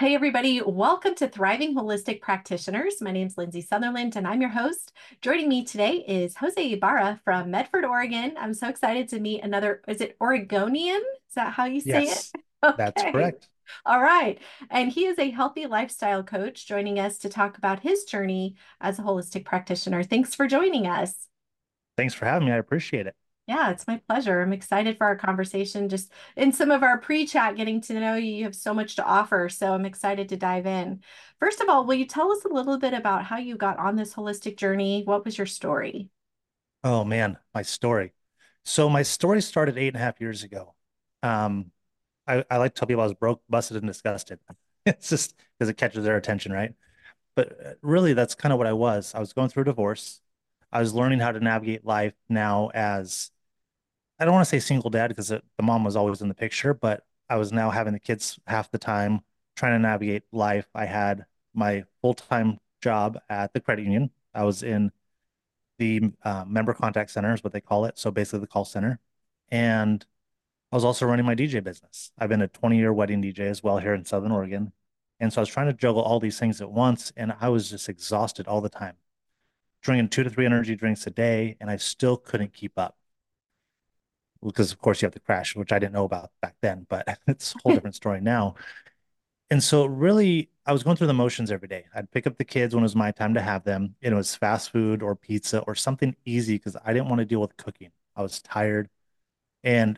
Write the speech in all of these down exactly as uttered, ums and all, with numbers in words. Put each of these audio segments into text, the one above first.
Hey, everybody. Welcome to Thriving Holistic Practitioners. My name is Lindsay Sutherland, and I'm your host. Joining me today is Jose Ibarra from Medford, Oregon. I'm so excited to meet another, is it Oregonian? Is that how you say it? Yes, that's Okay. correct. All right. And he is a healthy lifestyle coach joining us to talk about his journey as a holistic practitioner. Thanks for joining us. Thanks for having me. I appreciate it. Yeah, it's my pleasure. I'm excited for our conversation. Just in some of our pre-chat, getting to know you, you have so much to offer. So I'm excited to dive in. First of all, will you tell us a little bit about how you got on this holistic journey? What was your story? Oh man, my story. So my story started eight and a half years ago. Um, I, I like to tell people I was broke, busted, and disgusted. It's just because it catches their attention, right? But uh, really, that's kind of what I was. I was going through a divorce. I was learning how to navigate life now as, I don't want to say single dad because the mom was always in the picture, but I was now having the kids half the time, trying to navigate life. I had my full-time job at the credit union. I was in the uh, member contact center is what they call it. So basically the call center. And I was also running my D J business. I've been a twenty year wedding D J as well here in Southern Oregon. And so I was trying to juggle all these things at once. And I was just exhausted all the time, drinking two to three energy drinks a day. And I still couldn't keep up because, of course, you have to crash, which I didn't know about back then, but it's a whole different story now. And so really, I was going through the motions every day. I'd pick up the kids when it was my time to have them. And it was fast food or pizza or something easy because I didn't want to deal with cooking. I was tired. And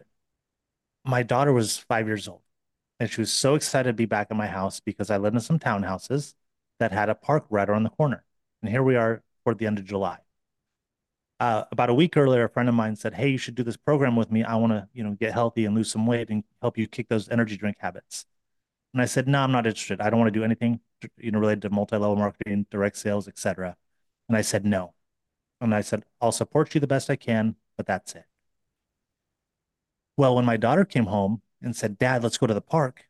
my daughter was five years old. And she was so excited to be back in my house because I lived in some townhouses that had a park right around the corner. And here we are toward the end of July. Uh, about a week earlier, a friend of mine said, "Hey, you should do this program with me. I want to, you know, get healthy and lose some weight and help you kick those energy drink habits." And I said, "No, I'm not interested. I don't want to do anything, you know, related to multi-level marketing, direct sales, et cetera" And I said, "No." And I said, "I'll support you the best I can, but that's it." Well, when my daughter came home and said, "Dad, let's go to the park,"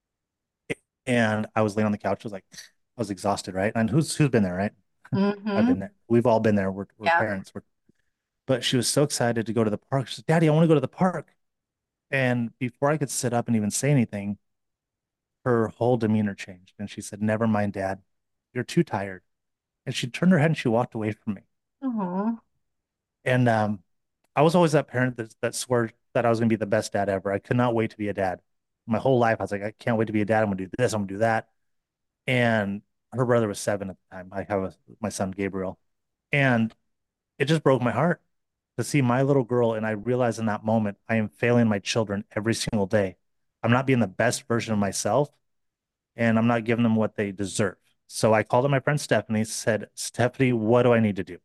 and I was laying on the couch, I was like, I was exhausted, right? And who's who's been there, right? I've Mm-hmm. been there. We've all been there. We're we're Yeah. parents. We're, but she was so excited to go to the park. She said, "Daddy, I want to go to the park." And before I could sit up and even say anything, her whole demeanor changed. And she said, "Never mind, Dad. You're too tired." And she turned her head and she walked away from me. Oh, And um, I was always that parent that, that swore that I was going to be the best dad ever. I could not wait to be a dad. My whole life, I was like, I can't wait to be a dad. I'm going to do this. I'm going to do that. And her brother was seven at the time. I have a, my son, Gabriel. And it just broke my heart to see my little girl. And I realized in that moment, I am failing my children every single day. I'm not being the best version of myself, and I'm not giving them what they deserve. So I called up my friend Stephanie, said, "Stephanie, what do I need to do?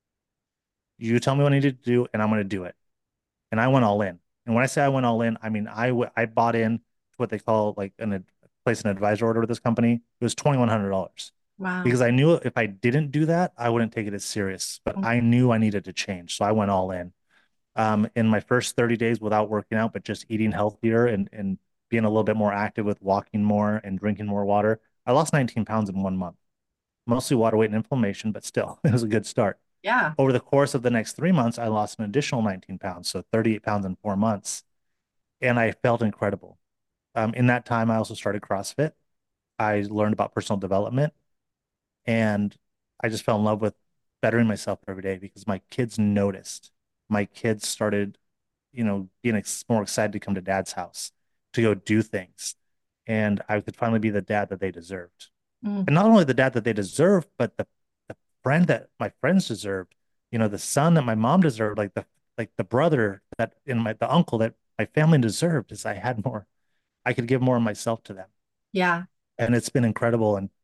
You tell me what I need to do, and I'm going to do it." And I went all in. And when I say I went all in, I mean I w- I bought in to what they call like an ad- place an advisor order with this company. It was twenty-one hundred dollars wow. because I knew if I didn't do that, I wouldn't take it as serious. But I knew I needed to change, so I went all in. Um, in my first thirty days without working out, but just eating healthier and and being a little bit more active with walking more and drinking more water, I lost nineteen pounds in one month. Mostly water weight and inflammation, but still, it was a good start. Yeah. Over the course of the next three months, I lost an additional nineteen pounds, so thirty-eight pounds in four months, and I felt incredible. Um, in that time, I also started CrossFit. I learned about personal development, and I just fell in love with bettering myself every day because my kids noticed. My kids started, you know, being ex more excited to come to dad's house to go do things, and I could finally be the dad that they deserved. Mm. And not only the dad that they deserved, but the the friend that my friends deserved, you know, the son that my mom deserved, like the like the brother that in my the uncle that my family deserved, is I had more, I could give more of myself to them. Yeah. And it's been incredible. And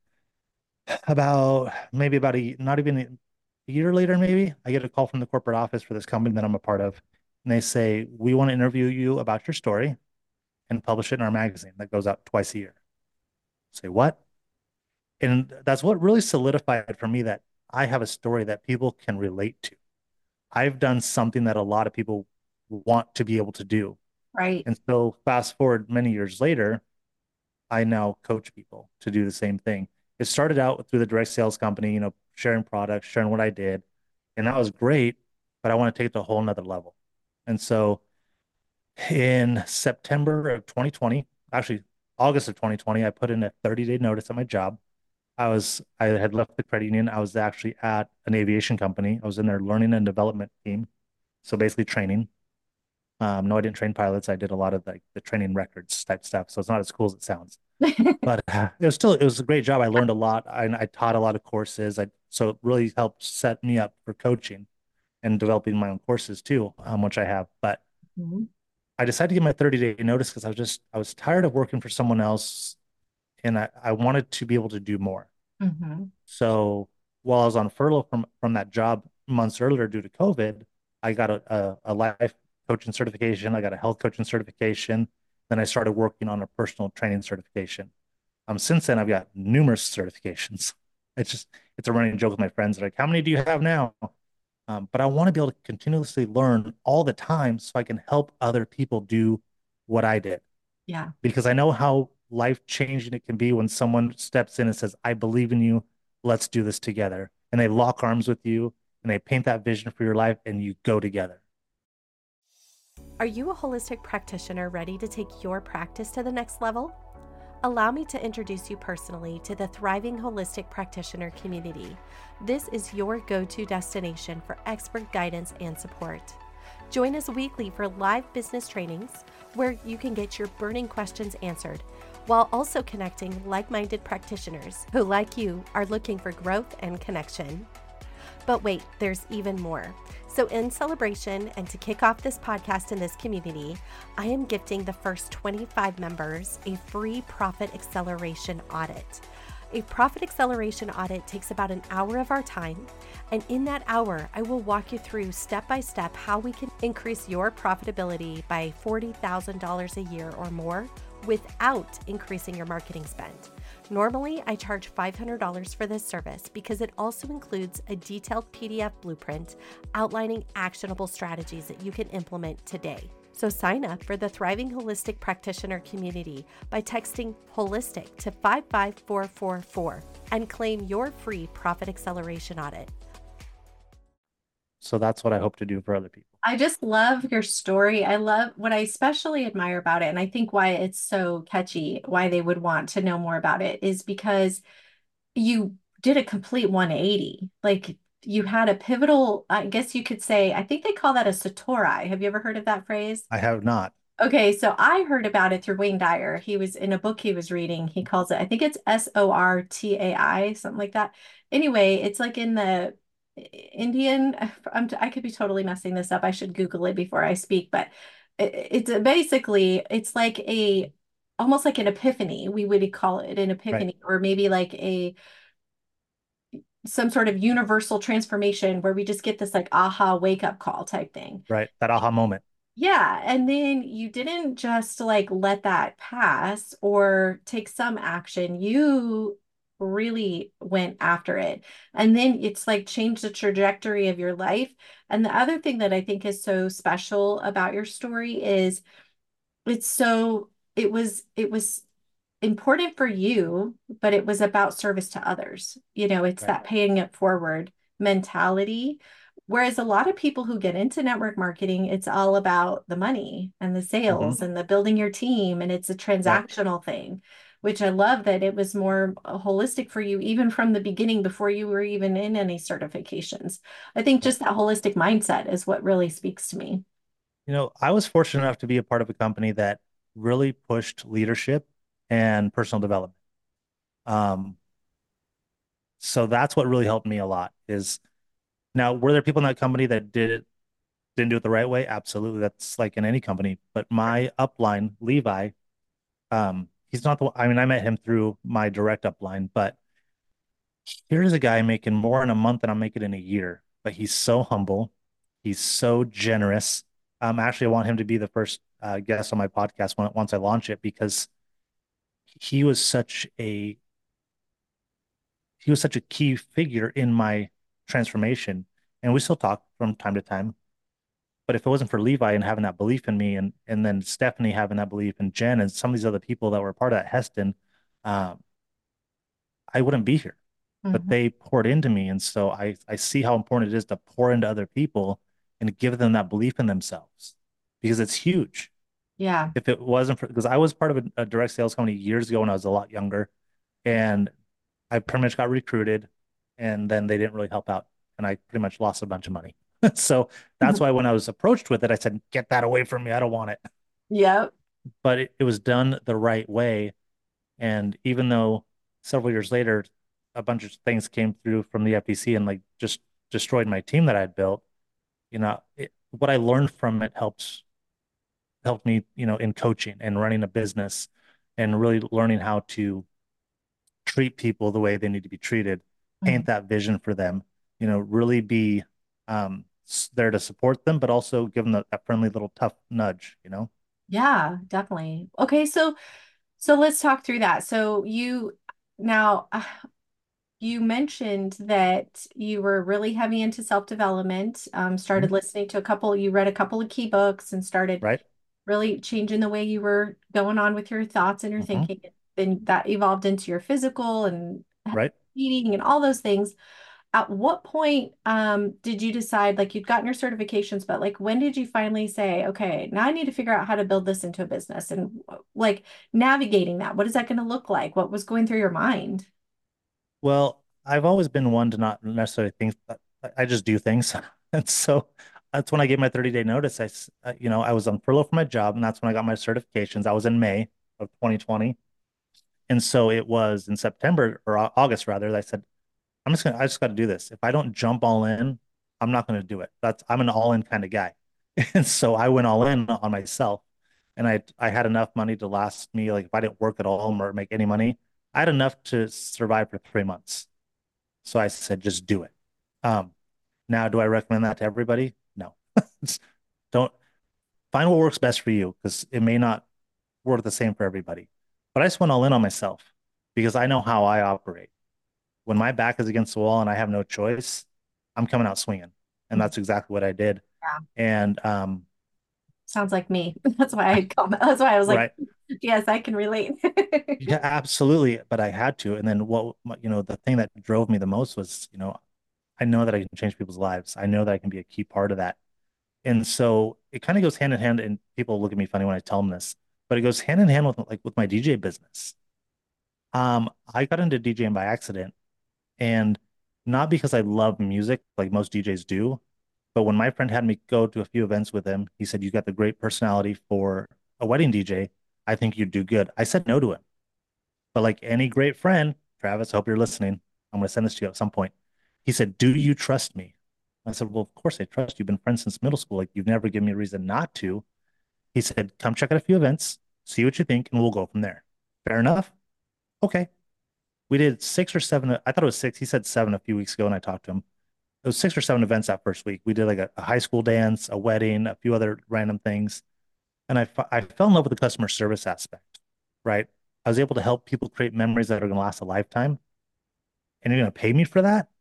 about maybe about a not even a year later, maybe I get a call from the corporate office for this company that I'm a part of. And they say, "We want to interview you about your story and publish it in our magazine that goes out twice a year." I say, "What?" And that's what really solidified for me that I have a story that people can relate to. I've done something that a lot of people want to be able to do. Right. And so fast forward many years later, I now coach people to do the same thing. It started out through the direct sales company, you know, sharing products, sharing what I did, and that was great, but I want to take it to a whole nother level. And so in September of twenty twenty, actually August of twenty twenty, I put in a thirty day notice at my job. I was I had left the credit union. I was actually at an aviation company. I was in their learning and development team. So basically training. Um, no, I didn't train pilots. I did a lot of like the training records type stuff. So it's not as cool as it sounds. But uh, it was still it was a great job. I learned a lot. I, I taught a lot of courses. I so it really helped set me up for coaching and developing my own courses too, um, which I have. But Mhm. I decided to give my thirty day notice because I was just I was tired of working for someone else, and I, I wanted to be able to do more. Mhm. So while I was on furlough from from that job months earlier due to COVID, I got a, a, a life coaching certification. I got a health coaching certification. Then I started working on a personal training certification. Um, since then, I've got numerous certifications. It's just it's a running joke with my friends. They're like, how many do you have now? Um, but I want to be able to continuously learn all the time so I can help other people do what I did Yeah. because I know how life changing it can be when someone steps in and says, I believe in you. Let's do this together. And they lock arms with you and they paint that vision for your life and you go together. Are you a holistic practitioner ready to take your practice to the next level? Allow me to introduce you personally to the thriving holistic practitioner community. This is your go-to destination for expert guidance and support. Join us weekly for live business trainings where you can get your burning questions answered while also connecting like-minded practitioners who, like you, are looking for growth and connection. But wait, there's even more. So in celebration and to kick off this podcast in this community, I am gifting the first twenty-five members a free profit acceleration audit. A profit acceleration audit takes about an hour of our time, and in that hour, I will walk you through step by step how we can increase your profitability by forty thousand dollars a year or more without increasing your marketing spend. Normally, I charge five hundred dollars for this service because it also includes a detailed P D F blueprint outlining actionable strategies that you can implement today. So sign up for the Thriving Holistic Practitioner community by texting HOLISTIC to five five four four four and claim your free profit acceleration audit. So that's what I hope to do for other people. I just love your story. I love what I especially admire about it, and I think why it's so catchy, why they would want to know more about it, is because you did a complete one eighty. Like you had a pivotal, I guess you could say, I think they call that a satori. Have you ever heard of that phrase? I have not. Okay, so I heard about it through Wayne Dyer. He was in a book he was reading. He calls it, I think it's S O R T A I, something like that. Anyway, it's like in the Indian, I'm, I could be totally messing this up. I should Google it before I speak, but it, it's basically, it's like a, almost like an epiphany. We would call it an Right. epiphany, or maybe like a, some sort of universal transformation where we just get this like aha wake up call type thing. Right. That aha moment. Yeah, and then you didn't just like let that pass or take some action. You really went after it. And then it's like changed the trajectory of your life. And the other thing that I think is so special about your story is it's so it was it was important for you, but it was about service to others. You know, it's Right. that paying it forward mentality. Whereas a lot of people who get into network marketing, it's all about the money and the Mm-hmm. sales and the building your team, and it's a Right. transactional thing, which I love that it was more holistic for you, even from the beginning before you were even in any certifications. I think Right. just that holistic mindset is what really speaks to me. You know, I was fortunate enough to be a part of a company that really pushed leadership and personal development. Um, so that's what really helped me a lot is now, were there people in that company that did it, didn't do it the right way? Absolutely. That's like in any company. But my upline, Levi, um, he's not the one, I mean, I met him through my direct upline, but here's a guy making more in a month than I'm making in a year. But he's so humble. He's so generous. Um, actually, I want him to be the first uh, guest on my podcast when, once I launch it because he was such a he was such a key figure in my transformation. And we still talk from time to time. But if it wasn't for Levi and having that belief in me, and and then Stephanie having that belief in Jen and some of these other people that were part of that Heston, um, I wouldn't be here. But Mhm. they poured into me, and so I I see how important it is to pour into other people and give them that belief in themselves because it's huge. Yeah. If it wasn't for, because I was part of a, a direct sales company years ago when I was a lot younger, and I pretty much got recruited, and then they didn't really help out, and I pretty much lost a bunch of money. So that's why when I was approached with it, I said, "Get that away from me. I don't want it." Yep. But it, it was done the right way, and even though several years later, a bunch of things came through from the F T C and like just destroyed my team that I had built, you know, it, what I learned from it helped helped me, you know, in coaching and running a business and really learning how to treat people the way they need to be treated, paint Mhm. that vision for them, you know, really be um, there to support them, but also give them that, that friendly little tough nudge, you know? Yeah, definitely. Okay, so so let's talk through that. So you now uh, you mentioned that you were really heavy into self-development, um, Mhm. started listening to a couple, you read a couple of key books and started Right? really changing the way you were going on with your thoughts and your Hmm. thinking. Then that evolved into your physical and Right? eating and all those things. At what point um, did you decide, like you'd gotten your certifications, but like when did you finally say, okay, now I need to figure out how to build this into a business and like navigating that? What is that going to look like? What was going through your mind? Well, I've always been one to not necessarily think that I just do things. And so that's when I gave my thirty day notice. I, s- uh, you know, I was on furlough from my job, and that's when I got my certifications. I was in May of twenty twenty. And so it was in September or Au- August rather, that I said, I'm just gonna, I just got to do this. If I don't jump all in, I'm not going to do it. That's, I'm an all in kind of guy. And so I went all in on myself, and I, I had enough money to last me. Like if I didn't work at all or make any money, I had enough to survive for three months. So I said, just do it. Um, now, do I recommend that to everybody? No. Don't find what works best for you because it may not work the same for everybody. But I just went all in on myself because I know how I operate. When my back is against the wall and I have no choice, I'm coming out swinging. And that's exactly what I did. Yeah. And um, Sounds like me. That's why I comment. That's why I was like, right. yes, I can relate. Yeah, absolutely. But I had to. And then what, you know, the thing that drove me the most was, you know, I know that I can change people's lives. I know that I can be a key part of that. And so it kind of goes hand in hand, and people look at me funny when I tell them this, but it goes hand in hand with like with my D J business. Um, I got into DJing by accident, and not because I love music like most D Js do, but when my friend had me go to a few events with him, he said, "You got the great personality for a wedding D J. I think you'd do good." I said no to him, but like any great friend, Travis, I hope you're listening. I'm going to send this to you at some point. He said, "Do you trust me?" I said, "Well, of course I trust you. You've been friends since middle school. Like you've never given me a reason not to." He said, "Come check out a few events, see what you think, and we'll go from there." Fair enough. Okay. We did six or seven. I thought it was six. He said seven a few weeks ago, and I talked to him. It was six or seven events that first week. We did like a, a high school dance, a wedding, a few other random things. And I, I fell in love with the customer service aspect, right? I was able to help people create memories that are going to last a lifetime. And you're going to pay me for that?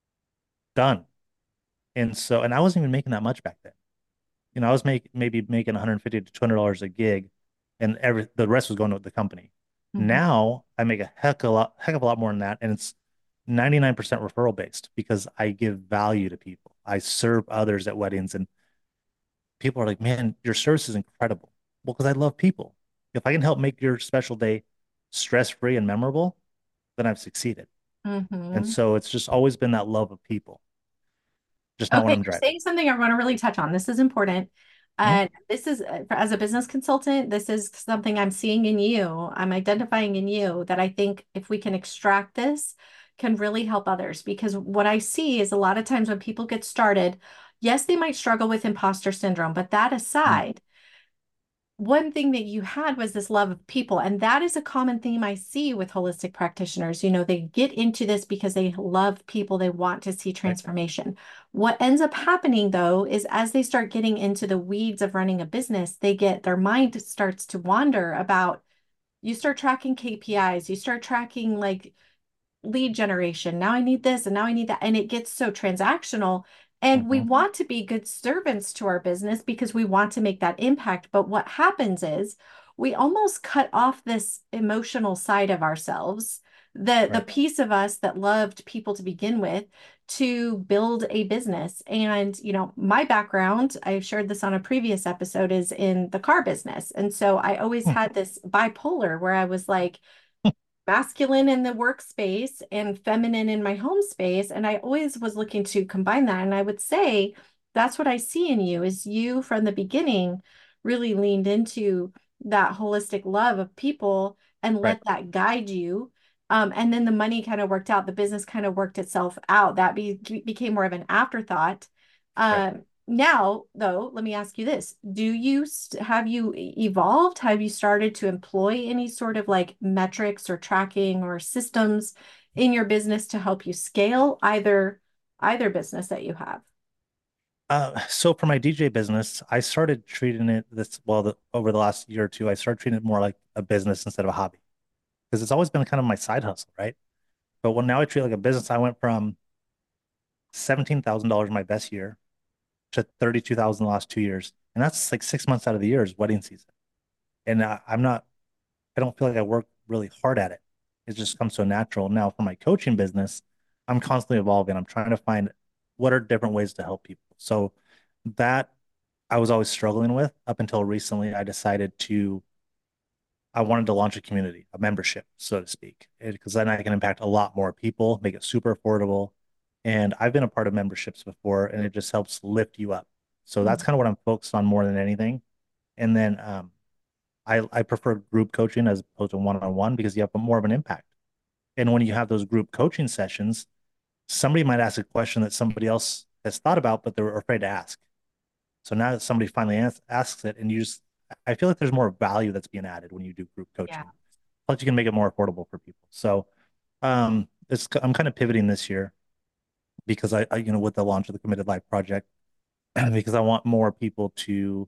Done. And so, and I wasn't even making that much back then. You know, I was make, maybe making one hundred fifty to two hundred dollars a gig, and every the rest was going to the company. Mhm. Now I make a heck of a lot, heck of a lot more than that, and it's ninety-nine percent referral based because I give value to people. I serve others at weddings, and people are like, "Man, your service is incredible." Well, because I love people. If I can help make your special day stress free and memorable, then I've succeeded. And Mhm. so it's just always been that love of people, just not when Okay, I'm you're driving. saying something I want to really touch on. This is important. Mhm. And this is, uh, for- as a business consultant, this is something I'm seeing in you. I'm identifying in you that I think if we can extract this, can really help others. Because what I see is a lot of times when people get started, yes, they might struggle with imposter syndrome, but that Mhm. aside, one thing that you had was this love of people. And that is a common theme I see with holistic practitioners. You know, they get into this because they love people, they want to see Right. transformation. What ends up happening though is as they start getting into the weeds of running a business, they get their mind starts to wander about, you start tracking K P Is, you start tracking like lead generation. Now I need this and now I need that. And it gets so transactional. And we Mhm. want to be good servants to our business because we want to make that impact. But what happens is we almost cut off this emotional side of ourselves, the the Right. piece of us that loved people to begin with, to build a business. And, you know, my background, I've shared this on a previous episode, is in the car business. And so I always Hmm. had this bipolar where I was like masculine in the workspace and feminine in my home space. And I always was looking to combine that. And I would say that's what I see in you, is you from the beginning really leaned into that holistic love of people and Right. let that guide you. Um, and then the money kind of worked out, the business kind of worked itself out. That be, became more of an afterthought. Right. Um, now, though, let me ask you this. Do you st- have you e- evolved? Have you started to employ any sort of like metrics or tracking or systems in your business to help you scale either either business that you have? Uh, so for my D J business, I started treating it this, well, the, over the last year or two, I started treating it more like a business instead of a hobby because it's always been kind of my side hustle, right? But when now I treat it like a business, I went from seventeen thousand dollars my best year to thirty-two thousand the last two years. And that's like six months out of the year is wedding season. And I, I'm not, I don't feel like I work really hard at it. It just comes so natural. Now for my coaching business, I'm constantly evolving. I'm trying to find what are different ways to help people. So that I was always struggling with up until recently. I decided to, I wanted to launch a community, a membership, so to speak, because then I can impact a lot more people, make it super affordable. And I've been a part of memberships before, and it just helps lift you up. So that's kind of what I'm focused on more than anything. And then um, I, I prefer group coaching as opposed to one-on-one because you have more of an impact. And when you have those group coaching sessions, somebody might ask a question that somebody else has thought about, but they're afraid to ask. So now that somebody finally asks, asks it, and you just, I feel like there's more value that's being added when you do group Yeah. coaching. Plus, you can make it more affordable for people. So, um, it's I'm kind of pivoting this year because I, I, you know, with the launch of the Committed Life Project, because I want more people to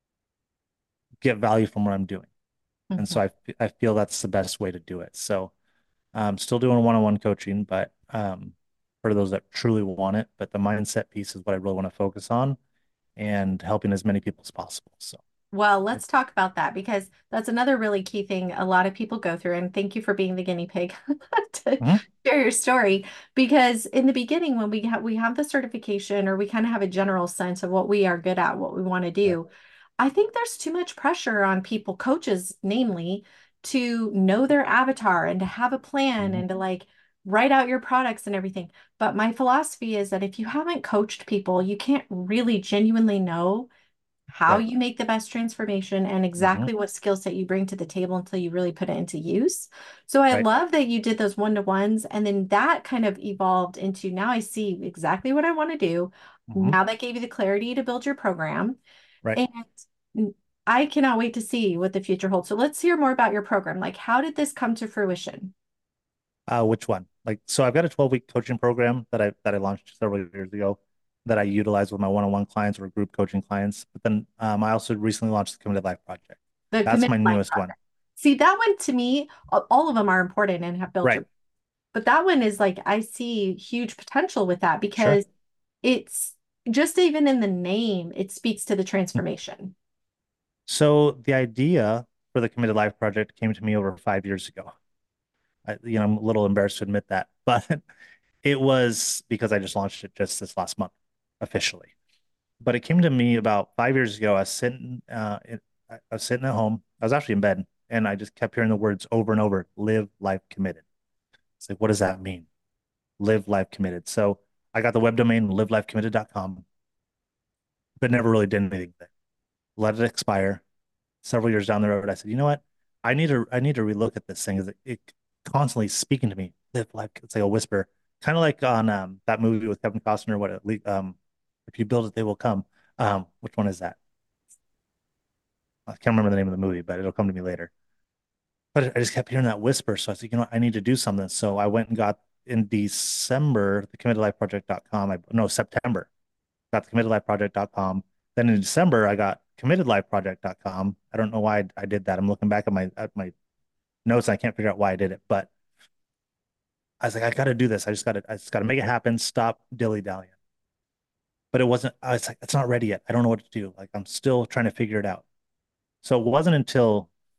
get value from what I'm doing, and Mhm. so I I feel that's the best way to do it. So, I'm still doing one-on-one coaching, but um, for those that truly want it, but the mindset piece is what I really want to focus on and helping as many people as possible. So. Well, let's talk about that because that's another really key thing a lot of people go through. And thank you for being the guinea pig to Mhm. share your story. Because in the beginning, when we have we have the certification or we kind of have a general sense of what we are good at, what we want to Right. do, I think there's too much pressure on people, coaches, namely, to know their avatar and to have a plan Mhm. and to like write out your products and everything. But my philosophy is that if you haven't coached people, you can't really genuinely know how Right. you make the best transformation and Mhm. exactly what skill set you bring to the table until you really put it into use. So I Right. love that you did those one-to-ones and then that kind of evolved into now I see exactly what I want to do. Mhm. Now that gave you the clarity to build your program. Right. And I cannot wait to see what the future holds. So let's hear more about your program. Like, how did this come to fruition? Uh, which one? Like, so I've got a twelve week coaching program that I that I launched several years ago that I utilize with my one-on-one clients or group coaching clients. But then um, I also recently launched the Committed Life Project. The That's my Committed Life newest one. Project. See, that one to me, all of them are important and have built Right. your, but that one is like, I see huge potential with that Sure. because it's just even in the name, it speaks to the transformation. So the idea for the Committed Life Project came to me over five years ago. I, you know, I'm a little embarrassed to admit that, but it was because I just launched it just this last month officially. But it came to me about five years ago. I was sitting, uh, in, I was sitting at home. I was actually in bed, and I just kept hearing the words over and over: "Live life committed." It's like, what does that mean? Live life committed. So I got the web domain live life committed dot com, but never really did anything with it. Let it expire. Several years down the road, I said, you know what? I need to I need to relook at this thing. Is it, it constantly speaking to me? Live life. It's like a whisper, kind of like on um, that movie with Kevin Costner. What it, um, if you build it, they will come. Um, which one is that? I can't remember the name of the movie, but it'll come to me later. But I just kept hearing that whisper. So I said, you know, I need to do something. So I went and got in December, the committed life project dot com. I no, September, got the committed life project dot com. Then in December, I got committed life project dot com. I don't know why I, I did that. I'm looking back at my at my notes. I can't figure out why I did it, but I was like, I got to do this. I just got to, I just got to make it happen. Stop dilly dallying. But it wasn't, I was like, it's not ready yet. I don't know what to do. Like, I'm still trying to figure it out. So it wasn't until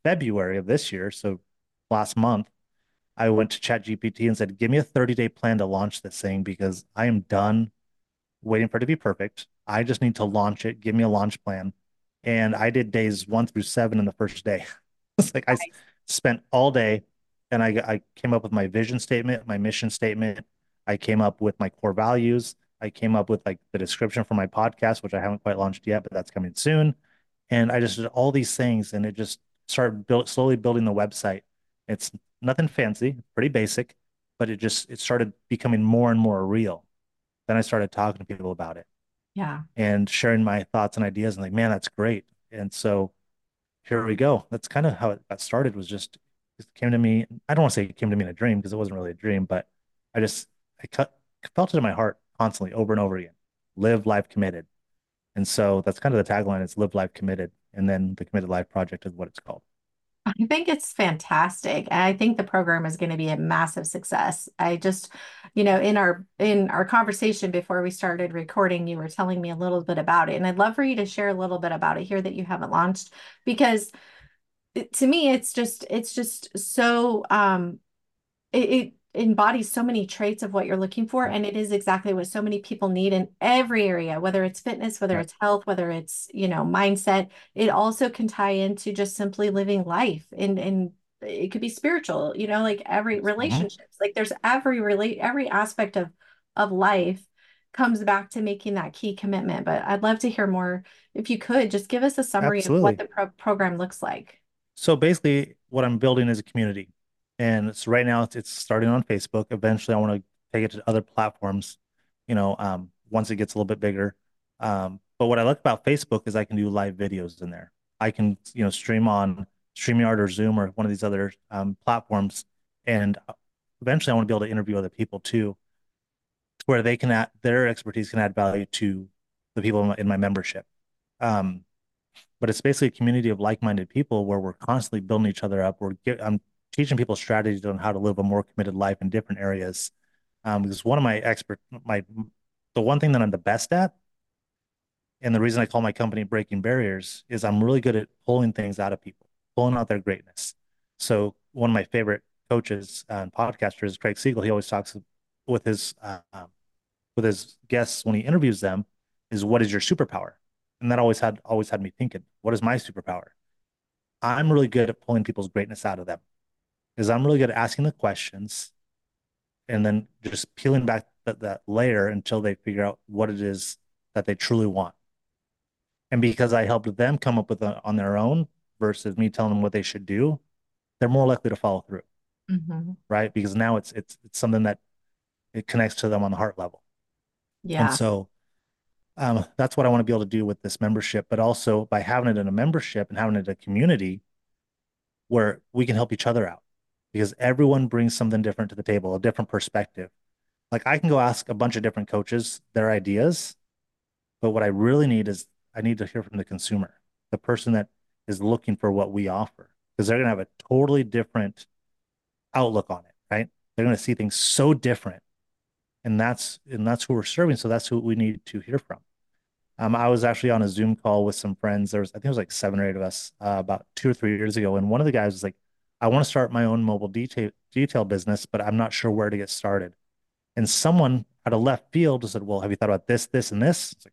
February of this year, so last month, I went to ChatGPT and said, give me a thirty day plan to launch this thing because I am done waiting for it to be perfect. I just need to launch it. Give me a launch plan. And I did days one through seven in the first day. It's like I spent all day and I, I came up with my vision statement, my mission statement. I came up with my core values. I came up with like the description for my podcast, which I haven't quite launched yet, but that's coming soon. And I just did all these things and it just started build, slowly building the website. It's nothing fancy, pretty basic, but it just it started becoming more and more real. Then I started talking to people about it Yeah. and sharing my thoughts and ideas and like, man, that's great. And so here we go. That's kind of how it got started was just it came to me. I don't want to say it came to me in a dream because it wasn't really a dream, but I just I cut, felt it in my heart constantly over and over again. Live life committed. And so that's kind of the tagline. It's live life committed. And then the Committed Life Project is what it's called. I think it's fantastic. And I think the program is going to be a massive success. I just, you know, in our in our conversation before we started recording, you were telling me a little bit about it. And I'd love for you to share a little bit about it here that you haven't launched because it- to me it's just it's just so um it, it embodies so many traits of what you're looking for, and it is exactly what so many people need in every area, whether it's fitness, whether Right. it's health, whether it's, you know, mindset. It also can tie into just simply living life, and and it could be spiritual, you know, like every Mhm. relationships, like there's every relate every aspect of of life comes back to making that key commitment. But I'd love to hear more. If you could just give us a summary of what Absolutely. the pro program looks like. So basically, what I'm building is a community. And so right now it's, it's starting on Facebook. Eventually, I want to take it to other platforms, you know, um, once it gets a little bit bigger. Um, but what I like about Facebook is I can do live videos in there. I can, you know, stream on StreamYard or Zoom or one of these other um, platforms. And uh, eventually, I want to be able to interview other people too, where they can add their expertise can add value to the people in my, in my membership. Um, but it's basically a community of like-minded people where we're constantly building each other up. We're get, I'm teaching people strategies on how to live a more committed life in different areas. Um, because one of my expert, my the one thing that I'm the best at, and the reason I call my company Breaking Barriers is I'm really good at pulling things out of people, pulling out their greatness. So one of my favorite coaches and podcasters, Craig Siegel, he always talks with his uh, with his guests when he interviews them is what is your superpower? And that always had always had me thinking, what is my superpower? I'm really good at pulling people's greatness out of them because I'm really good at asking the questions and then just peeling back that, that layer until they figure out what it is that they truly want. And because I helped them come up with it on their own versus me telling them what they should do, they're more likely to follow through, Mhm. right? Because now it's it's it's something that it connects to them on the heart level. And Yeah. so um, that's what I want to be able to do with this membership, but also by having it in a membership and having it a community where we can help each other out because everyone brings something different to the table, a different perspective. Like I can go ask a bunch of different coaches their ideas, but what I really need is I need to hear from the consumer, the person that is looking for what we offer, because they're going to have a totally different outlook on it, right? They're going to see things so different, and that's and that's who we're serving. So that's who we need to hear from. Um, I was actually on a Zoom call with some friends. There was, I think it was like seven or eight of us uh, about two or three years ago. And one of the guys was like, I want to start my own mobile detail detail business, but I'm not sure where to get started. And someone out of left field said, well, have you thought about this, this, and this? It's like,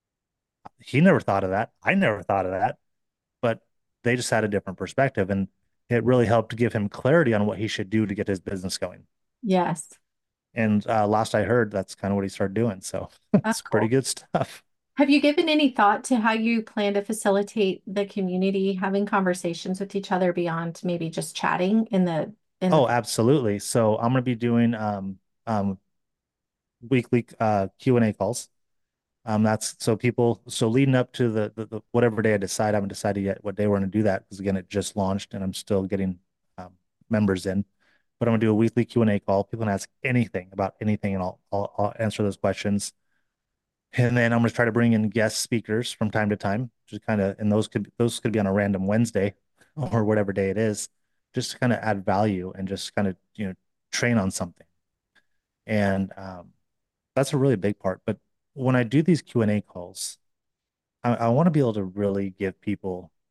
he never thought of that. I never thought of that, but they just had a different perspective. And it really helped give him clarity on what he should do to get his business going. Yes. And uh, last I heard, that's kind of what he started doing. So Oh, it's pretty cool. good stuff. Have you given any thought to how you plan to facilitate the community having conversations with each other beyond maybe just chatting in the in the Oh, absolutely. So I'm going to be doing um, um, weekly uh, Q and A calls. Um, that's so people, so leading up to the, the, the whatever day I decide, I haven't decided yet what day we're going to do that because again, it just launched and I'm still getting um, members in. But I'm going to do a weekly Q and A call. People can ask anything about anything and I'll, I'll, I'll answer those questions. And then I'm going to try to bring in guest speakers from time to time, just kind of, and those could those could be on a random Wednesday or whatever day it is, just to kind of add value and just kind of, you know, train on something. And um, that's a really big part. But when I do these Q and A calls, I, I want to be able to really give people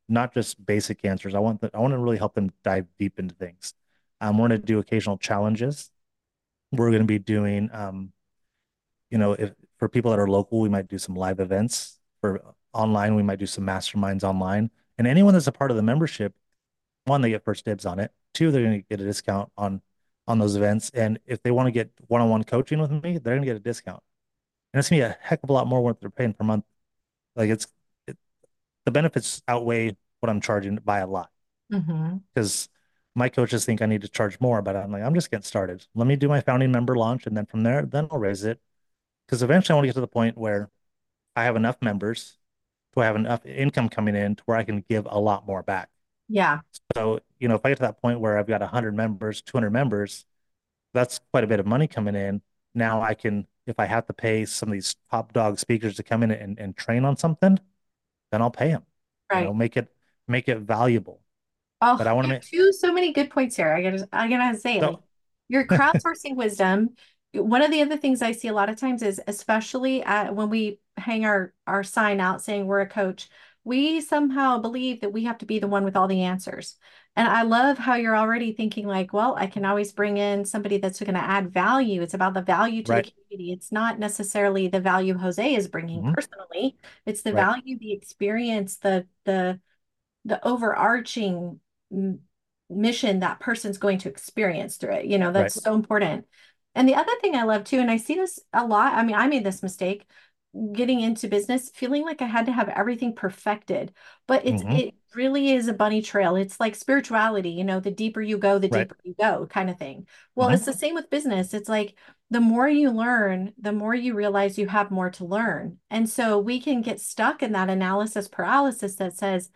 not just basic answers. I want the, I want to really help them dive deep into things. Um, we're going to do occasional challenges. We're going to be doing, um, you know, if for people that are local, we might do some live events. For online, we might do some masterminds online. And anyone that's a part of the membership, one, they get first dibs on it. Two, they're going to get a discount on on those events. And if they want to get one-on-one coaching with me, they're going to get a discount. And it's going to be a heck of a lot more what they're paying per month. Like it's it, the benefits outweigh what I'm charging by a lot. Mm-hmm. Because my coaches think I need to charge more, but I'm like, I'm just getting started. Let me do my founding member launch, and then from there, then I'll raise it. Because eventually I want to get to the point where I have enough members, to have enough income coming in to where I can give a lot more back. Yeah. So, you know, if I get to that point where I've got one hundred members, two hundred members, that's quite a bit of money coming in. Now I can, if I have to pay some of these top dog speakers to come in and, and train on something, then I'll pay them, you know, Right. make it, make it valuable. Oh, But I want to you have make, two so many good points here. I gotta, I gotta say, like, so, your crowdsourcing wisdom. One of the other things I see a lot of times is, especially at, when we hang our our sign out saying we're a coach, we somehow believe that we have to be the one with all the answers. And I love how you're already thinking like, well, I can always bring in somebody that's going to add value. It's about the value to the right. community. It's not necessarily the value Jose is bringing Mhm. personally. It's the Right. value, the experience, the the the overarching m- mission that person's going to experience through it. You know, Right. that's so important. And the other thing I love too, and I see this a lot. I mean, I made this mistake getting into business, feeling like I had to have everything perfected, but it's Hmm. it really is a bunny trail. It's like spirituality, you know, the deeper you go, the Right. deeper you go, kind of thing. Well, Hmm. it's the same with business. It's like the more you learn, the more you realize you have more to learn. And so we can get stuck in that analysis paralysis that says,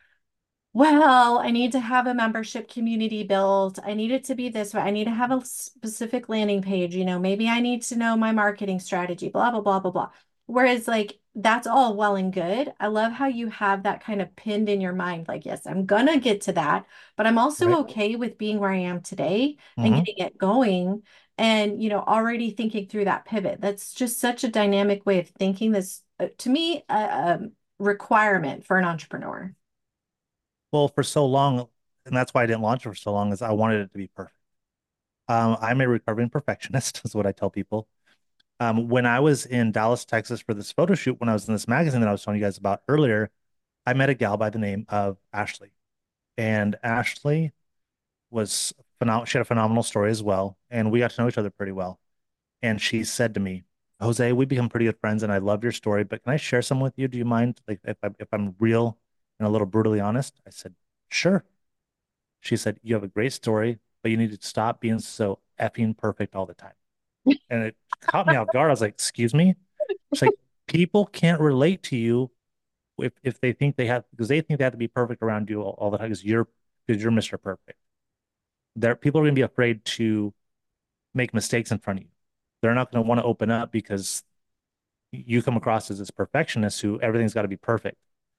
well, I need to have a membership community built. I need it to be this way. I need to have a specific landing page. You know, maybe I need to know my marketing strategy, blah, blah, blah, blah, blah. Whereas, like, that's all well and good. I love how you have that kind of pinned in your mind. Like, yes, I'm gonna get to that, but I'm also Right. okay with being where I am today and Hmm. getting it going and, you know, already thinking through that pivot. That's just such a dynamic way of thinking. This, uh, to me, a, a requirement for an entrepreneur. Well, for so long, and that's why I didn't launch it for so long, is I wanted it to be perfect. Um, I'm a recovering perfectionist, is what I tell people. Um, when I was in Dallas, Texas for this photo shoot, when I was in this magazine that I was telling you guys about earlier, I met a gal by the name of Ashley. And Ashley was phenomenal. She had a phenomenal story as well. And we got to know each other pretty well. And she said to me, Jose, we become pretty good friends and I love your story, but can I share some with you? Do you mind? Like if I if I'm real and a little brutally honest? I said, sure. She said, you have a great story, but you need to stop being so effing perfect all the time. And it caught me off guard. I was like, excuse me? She's like, people can't relate to you if if they think they have because they think they have to be perfect around you all, all the time because you're because you're Mister Perfect. There people are gonna be afraid to make mistakes in front of you. They're not gonna want to open up because you come across as this perfectionist who everything's got to be perfect.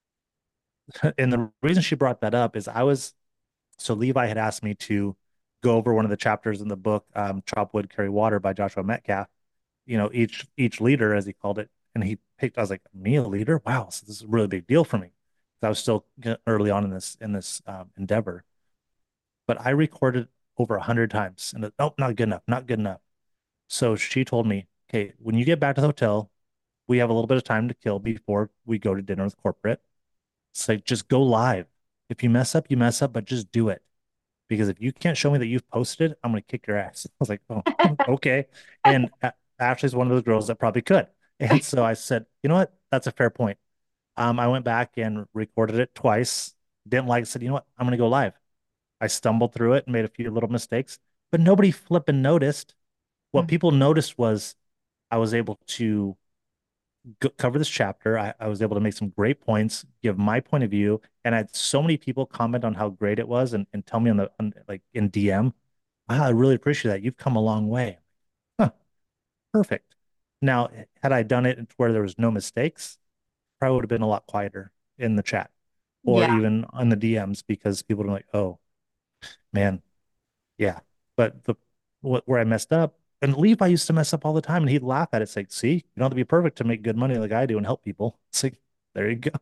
And the reason she brought that up is I was so Levi had asked me to go over one of the chapters in the book, um, Chop Wood, Carry Water by Joshua Metcalf, you know, each each leader, as he called it. And he picked, I was like, me a leader? Wow, so this is a really big deal for me. I was still early on in this in this um, endeavor. But I recorded over a hundred times and oh, not good enough, not good enough. So she told me, okay, when you get back to the hotel, we have a little bit of time to kill before we go to dinner with corporate. It's like just go live. If you mess up, you mess up, but just do it. Because if you can't show me that you've posted, I'm going to kick your ass. I was like, oh, okay. And Ashley's one of those girls that probably could. And so I said, you know what? That's a fair point. Um, I went back and recorded it twice. Didn't like it. Said, you know what? I'm going to go live. I stumbled through it and made a few little mistakes, but nobody flipping noticed. What people noticed was I was able to go- cover this chapter. I, I was able to make some great points, give my point of view, and I had so many people comment on how great it was and, and tell me on the on, like in D M, wow, I really appreciate that. You've come a long way. Huh, perfect. Now, had I done it where there was no mistakes, probably would have been a lot quieter in the chat or Yeah. even on the D Ms because people are like, oh man, yeah. But the what where I messed up, and Levi used to mess up all the time, and he'd laugh at it. It's like, see, you don't have to be perfect to make good money like I do and help people. It's like, there you go.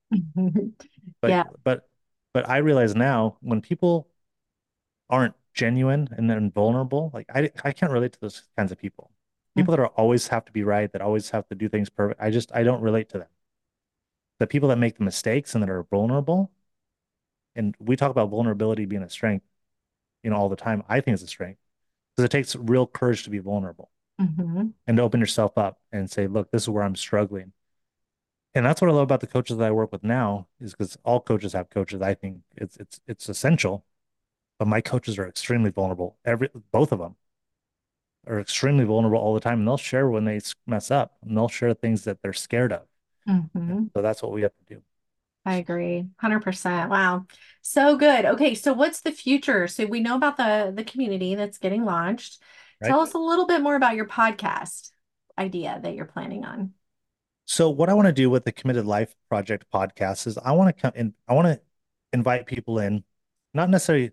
But Yeah. but but I realize now when people aren't genuine and then vulnerable, like I I can't relate to those kinds of people. People that are always have to be right, that always have to do things perfect. I just I don't relate to them. The people that make the mistakes and that are vulnerable, and we talk about vulnerability being a strength, you know, all the time. I think it's a strength because it takes real courage to be vulnerable Mm-hmm. and to open yourself up and say, look, this is where I'm struggling. And that's what I love about the coaches that I work with now is because all coaches have coaches. I think it's it's it's essential, but my coaches are extremely vulnerable. Every both of them are extremely vulnerable all the time, and they'll share when they mess up, and they'll share things that they're scared of. And Mm-hmm. so that's what we have to do. I agree. one hundred percent. Wow. So good. Okay, so what's the future? So we know about the the community that's getting launched. Right. Tell us a little bit more about your podcast idea that you're planning on. So what I want to do with the Committed Life Project podcast is I want to come in, I want to invite people in, not necessarily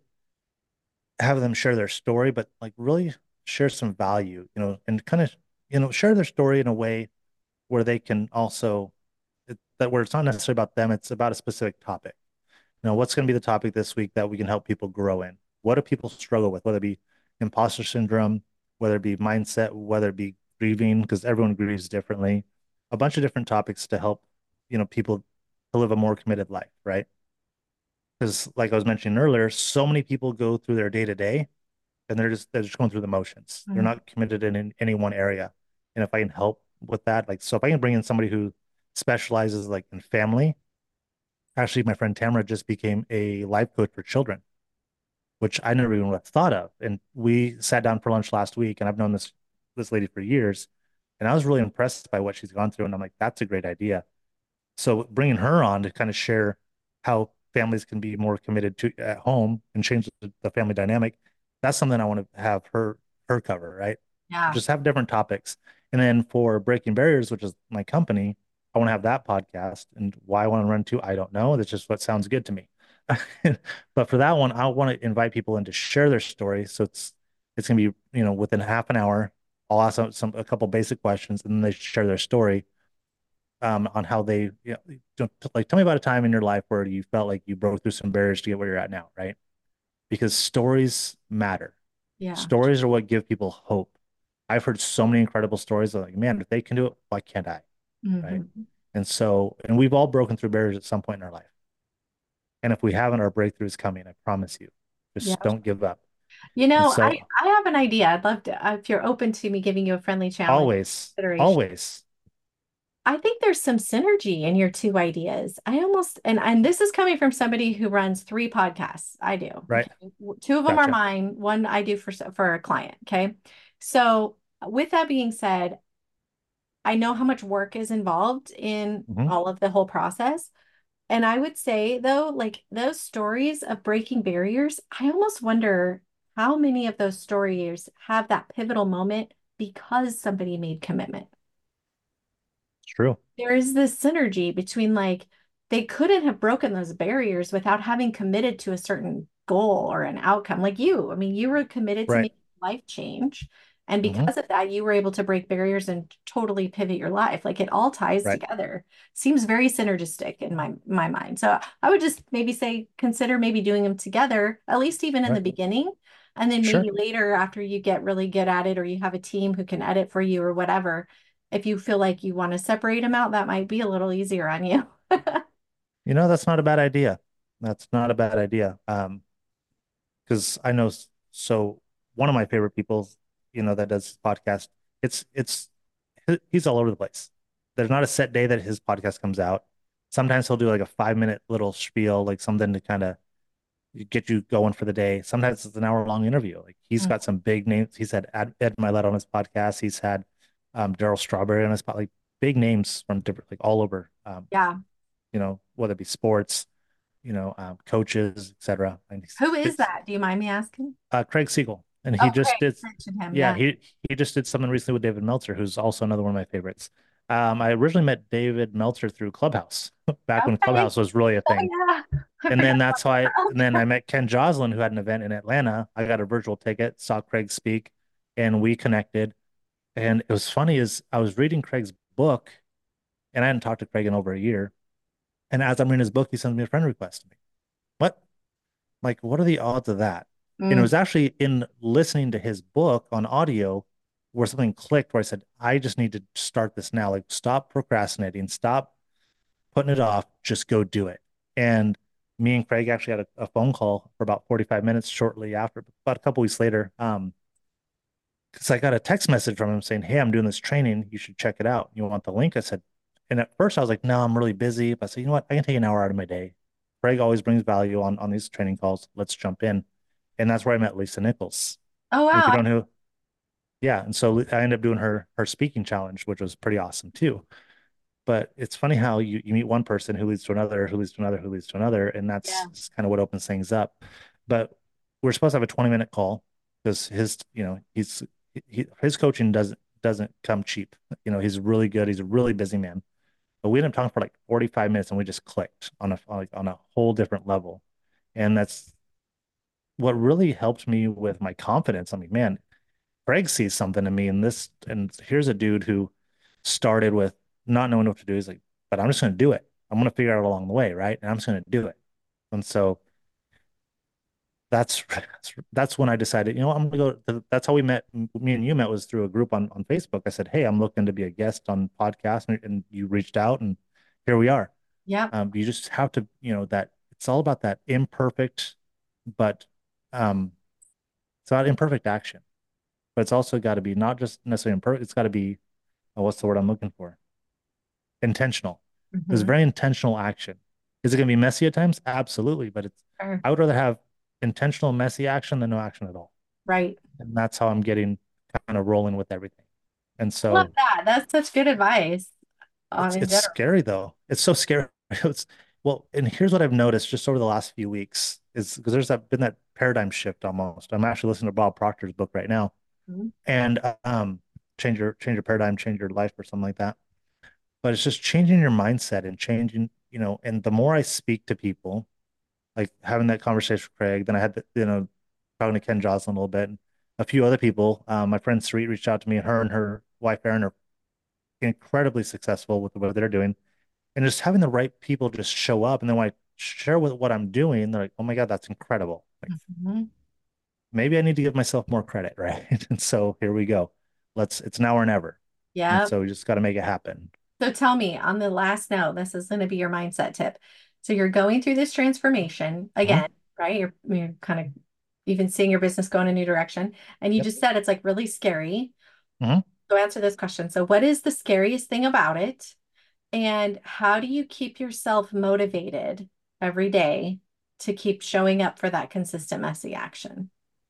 have them share their story, but like really share some value, you know, and kind of, you know, share their story in a way where they can also it, that where it's not necessarily about them, it's about a specific topic. You know, what's going to be the topic this week that we can help people grow in? What do people struggle with, whether it be imposter syndrome, whether it be mindset, whether it be grieving, because everyone grieves differently, a bunch of different topics to help, you know, people to live a more committed life, right? Because like I was mentioning earlier, so many people go through their day to day and they're just they're just going through the motions. They're Mm. not committed in, in any one area. And if I can help with that, like so if I can bring in somebody who specializes like in family, actually my friend Tamara just became a life coach for children, which I never even would have thought of. And we sat down for lunch last week, and I've known this this lady for years, and I was really impressed by what she's gone through. And I'm like, that's a great idea. So bringing her on to kind of share how families can be more committed to at home and change the, the family dynamic, that's something I want to have her her cover, right? Yeah. Just have different topics. And then for Breaking Barriers, which is my company, I want to have that podcast. And why I want to run two, I don't know. That's just what sounds good to me. But for that one, I want to invite people in to share their story. So it's it's gonna be, you know, within half an hour. I'll ask some, some a couple basic questions and then they share their story um, on how they, you know, like tell me about a time in your life where you felt like you broke through some barriers to get where you're at now, right? Because stories matter. Yeah. Stories are what give people hope. I've heard so many incredible stories of like, man, if they can do it, why can't I? Right. Hmm. And so, and we've all broken through barriers at some point in our life. And if we haven't, our breakthrough is coming. I promise you. Yeah. Just don't give up. You And know, I so I have an idea. I'd love to, uh, if you're open to me giving you a friendly challenge always, consideration. always, I think there's some synergy in your two ideas. I almost, and and this is coming from somebody who runs three podcasts. I do. right? Okay. Two of them are Gotcha. mine. One I do for for a client. Okay. So with that being said, I know how much work is involved in Hmm. all of the whole process. And I would say though, like those stories of breaking barriers, I almost wonder how many of those stories have that pivotal moment because somebody made commitment. It's true. There is this synergy between like they couldn't have broken those barriers without having committed to a certain goal or an outcome. Like you, I mean, you were committed to Right. making life change. And Hmm. because of that, you were able to break barriers and totally pivot your life. Like it all ties Right. together. Seems very synergistic in my my mind. So I would just maybe say consider maybe doing them together, at least even in the Right. beginning. And then Sure. maybe later after you get really good at it or you have a team who can edit for you or whatever, if you feel like you want to separate them out, that might be a little easier on you. You know, that's not a bad idea. That's not a bad idea. Um, because I know so one of my favorite people, you know, that does this podcast, it's it's he's all over the place. There's not a set day that his podcast comes out. Sometimes he'll do like a five minute little spiel, like something to kind of get you going for the day. Sometimes it's an hour long interview. Like he's got some big names. He's had Ed, Ed Milet on his podcast. He's had um, Daryl Strawberry on his podcast, like big names from different, like all over, um, Yeah. you know, whether it be sports, you know, um, coaches, et cetera. And he's, Who is it's that? Do you mind me asking? uh, Craig Siegel, and he Oh, just Craig, did, you mentioned him. yeah, Yeah. he he just did something recently with David Meltzer, who's also another one of my favorites. Um, I originally met David Meltzer through Clubhouse, back when Okay. Clubhouse was really a Oh, thing. yeah. I And forgot then that's how I, about and then I met Ken Joslin, who had an event in Atlanta. I got a virtual ticket, saw Craig speak, and we connected. And it was funny is I was reading Craig's book, and I hadn't talked to Craig in over a year. And as I'm reading his book, he sends me a friend request to me. What? Like, what are the odds of that? And it Mm. was actually in listening to his book on audio where something clicked where I said, I just need to start this now. Like, stop procrastinating, stop putting it off, just go do it. And me and Craig actually had a, a phone call for about forty-five minutes shortly after, about a couple weeks later. Um, because I got a text message from him saying, hey, I'm doing this training. You should check it out. You want the link? I said, and at first I was like, no, I'm really busy. But I said, you know what? I can take an hour out of my day. Craig always brings value on, on these training calls. Let's jump in. And that's where I met Lisa Nichols. Oh, And if wow. you I- don't know, yeah. And so I ended up doing her her speaking challenge, which was pretty awesome too. But it's funny how you, you meet one person who leads to another, who leads to another, who leads to another. And Yeah. that's kind of what opens things up. But we're supposed to have a twenty minute call because his, you know, he's he, his coaching doesn't doesn't come cheap. You know, he's really good. He's a really busy man. But we ended up talking for like forty-five minutes and we just clicked on a on, like on a whole different level. And that's what really helped me with my confidence. I mean, man, Greg sees something in me and this, and here's a dude who started with not knowing what to do. He's like, but I'm just going to do it. I'm going to figure it out along the way, right? And I'm just going to do it. And so that's that's when I decided, you know, I'm gonna go. That's how we met. Me and you met was through a group on on Facebook. I said, hey, I'm looking to be a guest on podcast, and, and you reached out, and here we are. Yep. Um, you just have to, you know, that it's all about that imperfect, but um, it's about imperfect action. But it's also got to be not just necessarily imperfect. It's got to be, oh, what's the word I'm looking for? Intentional. It's Hmm. very intentional action. Is it going to be messy at times? Absolutely, but it's. Sure. I would rather have intentional messy action than no action at all. Right. And that's how I'm getting kind of rolling with everything. And I love so that. That's such good advice uh, it's in it's general. scary though. It's so scary. It's well, and here's what I've noticed just over the last few weeks is because there's that, been that paradigm shift almost. I'm actually listening to Bob Proctor's book right now, Mhm. and um, change your change your paradigm, change your life, or something like that. But it's just changing your mindset and changing, you know. And the more I speak to people, like having that conversation with Craig, then I had the, you know, talking to Ken Joslin a little bit, and a few other people. Um, my friend Sweet reached out to me, and her and her wife Erin are incredibly successful with what they're doing, and just having the right people just show up, and then when I share with what I'm doing, they're like, "Oh my God, that's incredible!" Like Mhm. maybe I need to give myself more credit, right? And so here we go. Let's. It's now or never, and Yep. so we just got to make it happen. So tell me on the last note, this is going to be your mindset tip. So you're going through this transformation Mhm. again, right? You're, you're kind of even seeing your business go in a new direction. And you Yep. just said it's like really scary. Mhm. So answer this question. So what is the scariest thing about it? And how do you keep yourself motivated every day to keep showing up for that consistent messy action?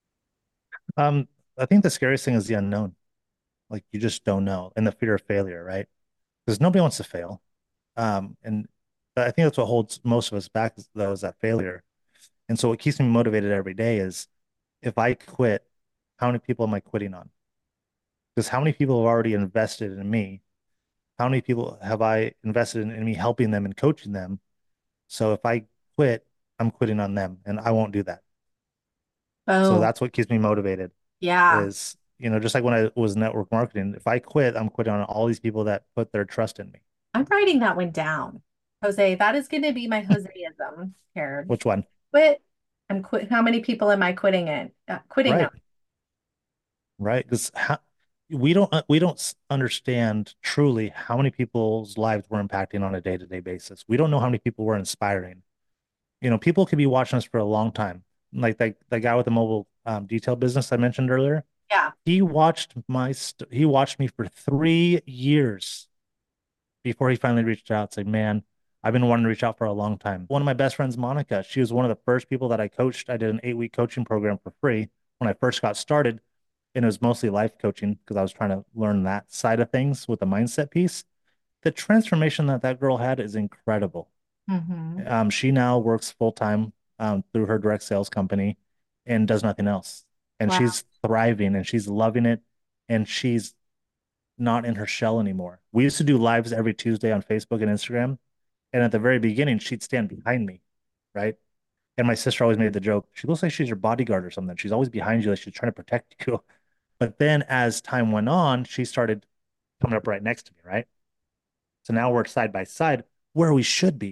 Um, I think the scariest thing is the unknown. Like you just don't know, and the fear of failure, right? Because nobody wants to fail. Um, and I think that's what holds most of us back, though, is that failure. And so what keeps me motivated every day is if I quit, how many people am I quitting on? Because how many people have already invested in me? How many people have I invested in, in me helping them and coaching them? So if I quit, I'm quitting on them, and I won't do that. So Oh, that's what keeps me motivated yeah. is, you know, just like when I was network marketing, if I quit, I'm quitting on all these people that put their trust in me. I'm writing that one down. Jose, that is going to be my Joseism here. Which one? Quit. I'm quit. How many people am I quitting it? Uh, quitting on? Right. Right. Because we don't uh, we don't understand truly how many people's lives we're impacting on a day-to-day basis. We don't know how many people we're inspiring. You know, people could be watching us for a long time. Like that that guy with the mobile um, detail business I mentioned earlier. Yeah. He watched my st he watched me for three years before he finally reached out and said, man, I've been wanting to reach out for a long time. One of my best friends, Monica, she was one of the first people that I coached. I did an eight week coaching program for free when I first got started. And it was mostly life coaching because I was trying to learn that side of things with the mindset piece. The transformation that that girl had is incredible. Hmm. Um, she now works full time um, through her direct sales company and does nothing else. And Wow. she's thriving and she's loving it. And she's not in her shell anymore. We used to do lives every Tuesday on Facebook and Instagram. And at the very beginning, she'd stand behind me, right? And my sister always made the joke, she looks like she's your bodyguard or something. She's always behind you, like she's trying to protect you. But then as time went on, she started coming up right next to me, right? So now we're side by side where we should be.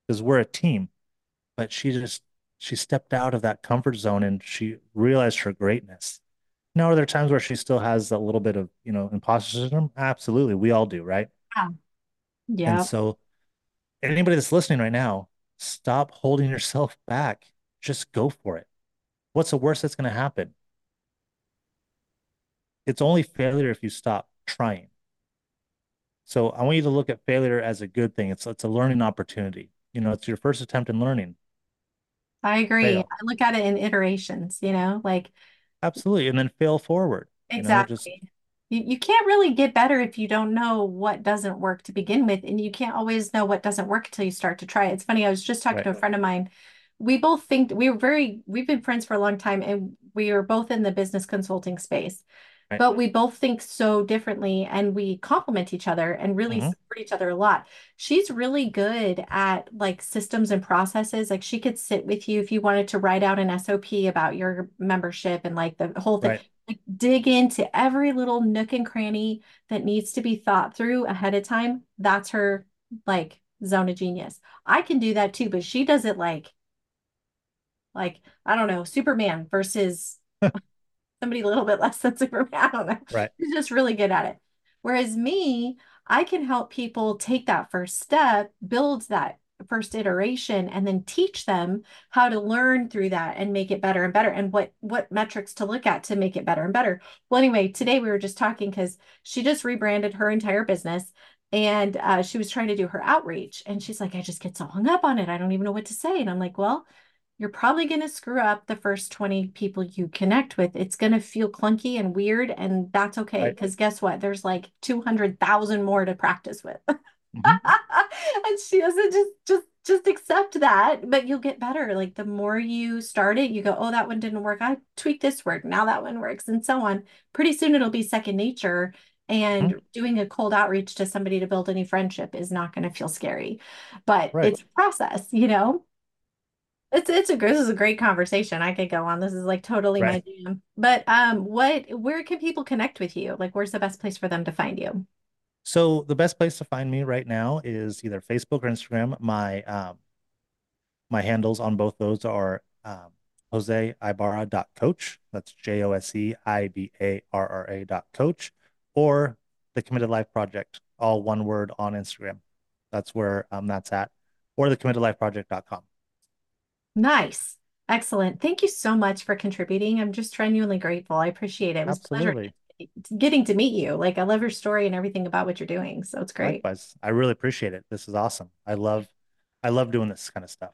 because we're a team. But she just she stepped out of that comfort zone and she realized her greatness. Now, are there times where she still has a little bit of, you know, imposter syndrome? Absolutely. We all do, right? Yeah. And Yeah. so anybody that's listening right now, stop holding yourself back. Just go for it. What's the worst that's going to happen? It's only failure if you stop trying. So I want you to look at failure as a good thing. It's it's a learning opportunity. You know, it's your first attempt in learning. I agree. Fail. I look at it in iterations, you know, like Absolutely. And then fail forward. You know, just exactly. You, you can't really get better if you don't know what doesn't work to begin with. And you can't always know what doesn't work until you start to try it. It's funny, I was just talking right. to a friend of mine. We both think we were very, we've been friends for a long time and we are both in the business consulting space. Right. But we both think so differently and we complement each other and really Mm-hmm. support each other a lot. She's really good at like systems and processes. Like she could sit with you if you wanted to write out an S O P about your membership and like the whole thing, Right. like dig into every little nook and cranny that needs to be thought through ahead of time. That's her like zone of genius. I can do that too, but she does it like like I don't know, Superman versus somebody a little bit less than Superman. I don't know. Right. She's just really good at it. Whereas me, I can help people take that first step, build that first iteration, and then teach them how to learn through that and make it better and better and what what metrics to look at to make it better and better. Well, anyway, today we were just talking because she just rebranded her entire business and uh, she was trying to do her outreach. And she's like, I just get so hung up on it. I don't even know what to say. And I'm like, well, you're probably going to screw up the first twenty people you connect with. It's going to feel clunky and weird, and that's okay. Right. Because guess what? There's like two hundred thousand more to practice with. Mm-hmm. And she doesn't just, just, just accept that, but you'll get better. Like the more you start it, you go, oh, that one didn't work. I tweaked this work. Now that one works, and so on. Pretty soon it'll be second nature. Mm-hmm. And doing a cold outreach to somebody to build any friendship is not going to feel scary, but Right. it's a process, you know? It's it's a this is a great conversation. I could go on. This is like totally my Right. jam. But um, what where can people connect with you? Like, where's the best place for them to find you? So the best place to find me right now is either Facebook or Instagram. My um my handles on both those are um Jose Ibarra dot coach. That's J O S E I B A R R A dot coach, or the Committed Life Project, all one word on Instagram. That's where um that's at, or the committed life project dot com. Nice. Excellent. Thank you so much for contributing. I'm just genuinely grateful. I appreciate it. It was a pleasure Absolutely. getting to meet you. Like, I love your story and everything about what you're doing. So it's great. Likewise. I really appreciate it. This is awesome. I love I love doing this kind of stuff.